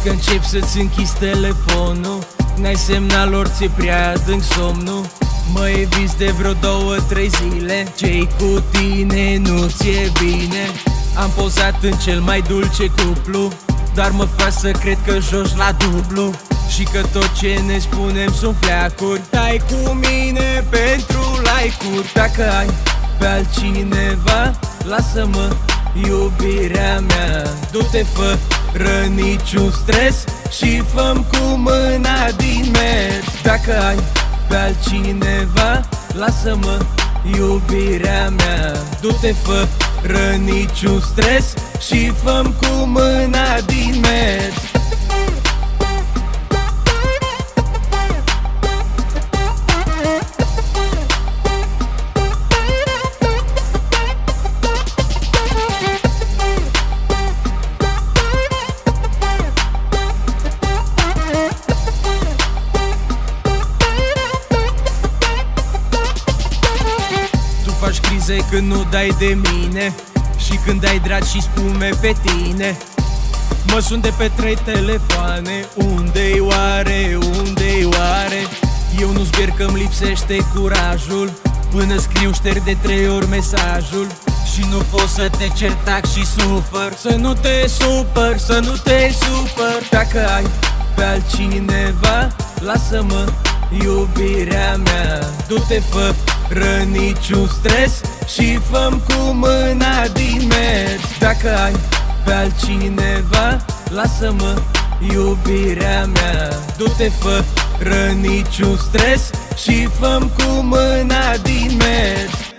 că începi să-ți închizi telefonul, n-ai semnal ori ți-e prea adânc somnul. Mă eviți de vreo 2-3 zile, ce-i cu tine nu ți-e bine. Am pozat în cel mai dulce cuplu, dar mă faci să cred că joci la dublu și că tot ce ne spunem sunt fleacuri. Stai cu mine pentru like-uri. Dacă ai pe altcineva, lasă-mă, iubirea mea. Du-te fără niciun stres și fă-mi cu mâna din mers. Dacă ai pe altcineva, lasă-mă, iubirea mea. Du-te fără niciun stres și fă-mi cu mâna din mers. Faci crize când nu dai de mine și când dai dragi și spume pe tine. Mă sun de pe 3 telefoane, unde-i oare, unde-i oare? Eu nu zbier că-mi lipsește curajul, până scriu șterg de 3 ori mesajul. Și nu pot să te cer, tac și sufăr. Să nu te supăr, să nu te supăr. Dacă ai pe altcineva, lasă-mă, iubirea mea. Du-te fără niciun stres și fă-mi cu mâna din mers. Dacă ai pe altcineva, lasă-mă, iubirea mea. Du-te fără niciun stres și fă-mi cu mâna din mers.